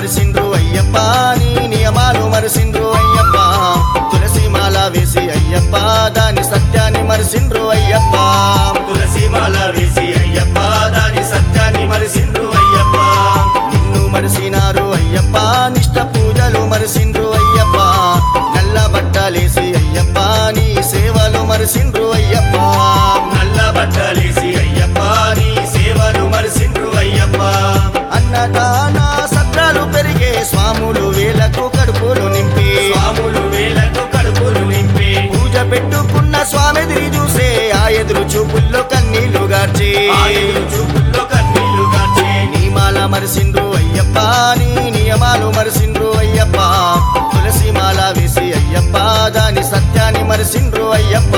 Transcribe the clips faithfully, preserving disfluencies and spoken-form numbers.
మరిసిండ్రు అయ్యప్ప నీ నియమాలు మరిసిండ్రు అయ్యప్ప తులసి మాల వేసి అయ్యప్ప దాని సత్యాన్ని మరిసిండ్రు అయ్యప్ప తులసి మాల వేసి అయ్యప్ప దాని సత్యాన్ని మరిసిండ్రు అయ్యప్ప నిన్ను మరిసినారు అయ్యప్ప నిష్ట పూజలు మరిసిండ్రు అయ్యప్ప నల్ల బట్టలేసి అయ్యప్ప నీ సేవలు మరిసిండ్రు అయ్యప్ప నల్ల బట్టలేసి అయ్యప్ప నీ సేవలు మరిసిండ్రు అయ్యప్ప అన్నదాన సత్రాలు పెరిగే స్వాములు వేలకు కడుపులు నింపి స్వాములు వేలకు కడుపులు నింపి పూజ పెట్టుకున్న స్వామి ఎదురు చూసే ఆ ఎదురు చూపుల్లో కన్నీళ్లు గార్చి ఆ ఎదురు చూపుల్లో కన్నీళ్లు గార్చి నీమాల మరిసిండ్రు అయ్యప్ప నీ నియమాలు మరిసిండ్రు అయ్యప్ప తులసి మాల వేసి అయ్యప్ప దాని సత్యాన్ని మరిసిండ్రు అయ్యప్ప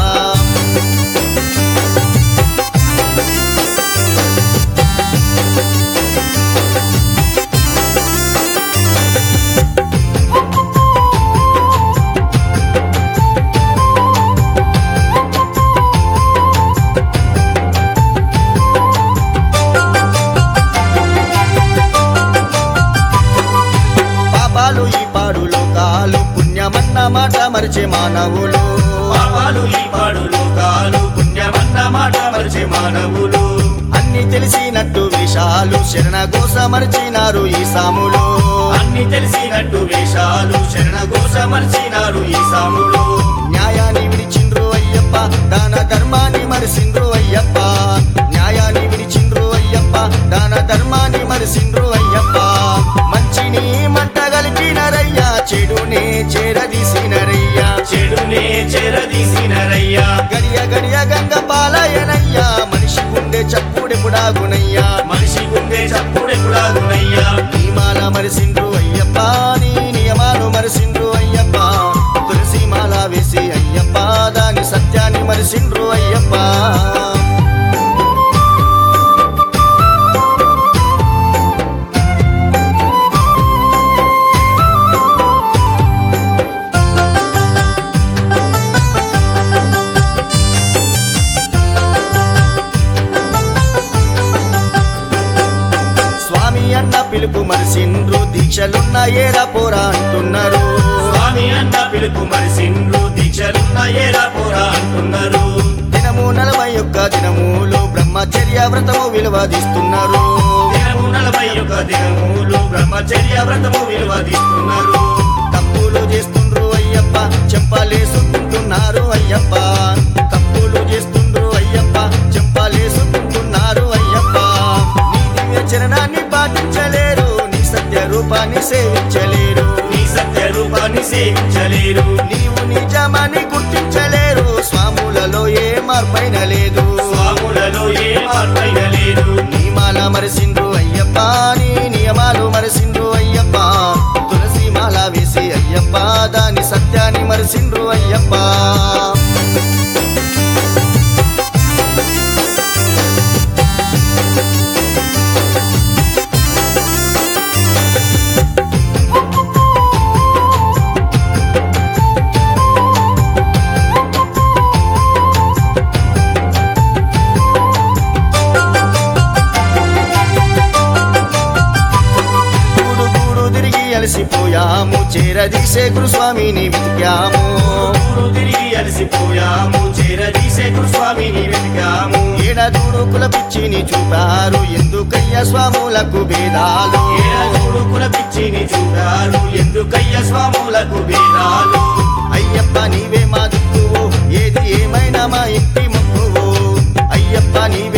పాపాలు ఈ పాడు లోకాలు పుణ్యమన్న మాట మరిచే మానవులు పాపాలు ఈ పాడు లోకాలు పుణ్యమన్న మాట మరిచే మానవులు అన్ని తెలిసినట్టు వేషాలు శరణ గోస మరిచినారు ఈ సాములు అన్ని తెలిసినట్టు వేషాలు శరణ ఘోష మరిచినారు ఈ సాములు న్యాయాన్ని విడిచిండ్రు అయ్యప్ప దాన ధర్మాన్ని మరిసిండ్రు అయ్యప్ప న్యాయాన్ని విడిచిండ్రు అయ్యప్ప దాన ధర్మాన్ని మరిసిండ్రు అయ్యప్ప మంచిని మంట గలిపినరయ్యా చెడునే చేరదీసినరయ్యా చెడునే చెరదీసినరయ్యా గడియ గడియ గంగ పాలయనయ్యా మనిషి గుండె చప్పుడెపుడాగునయ్యా మనిషి గుండె చప్పుడెప్పుడాగునయ్యా నీమాల మరిసిండ్రు అయ్యప్ప నీ నియమాలు మరిసిండ్రు అయ్యప్ప తులసి మాల వేసి అయ్యప్ప దాని సత్యాన్ని మరిసిండ్రు అయ్యప్ప స్వామి అన్న పిలుపు మరిసిండ్రు దీక్షలున్న ఏరా పోరా అంటున్నారు స్వామి అన్న పిలుపు మరిసిండ్రు దీక్షలున్న ఏరా పోరా అంటున్నారు దినము నలభై ఒక్క దినములు బ్రహ్మచర్య వ్రతము విలువదిస్తున్నారు దినము నలభై ఒక్క దినములు బ్రహ్మచర్య వ్రతము విలువదిస్తున్నారు తప్పులు చేస్తుండ్రు అయ్యప్ప చెంపలేసుకుంటున్నారు అయ్యప్ప తప్పులు చేస్తుండ్రు అయ్యప్ప చెంపలేసుకుంటున్నారు అయ్యప్ప నీ దివ్య చరణాన్ని పాటించలేరు నీ సత్య రూపాన్ని సేవించలేరు నీ సత్య రూపాన్ని సేవించలేరు నీవు నిజమని గుర్తించలేరు స్వాములలో ఏ మార్పైన లేదు స్వాములలో ఏ మార్పైన లేదు నీమాల మరిసిండ్రు అయ్యప్ప నీ నియమాలు మరిసిండ్రు అయ్యప్ప తులసి మాల వేసి అయ్యప్ప దాని సత్యాన్ని మరిసిండ్రు అయ్యప్ప గూడు గూడు తిరిగి అలసిపోయాము చేరదీసే గురుస్వామిని వెతికాము ఊరు తిరిగి అలసిపోయాము చేరదీసే గురుస్వామిని వెతికాము ఏడదూడు కుల పిచ్చిని చూపారు ఎందుకయ్య స్వాములకు భేదాలు ఏడూరు కుల పిచ్చిని చూడారు ఎందుకయ్య స్వాములకు భేదాలు అయ్యప్ప నీవే మా దిక్కువు ఏది ఏమైనా మా ఇంటి మొక్కువు అయ్యప్ప నీవే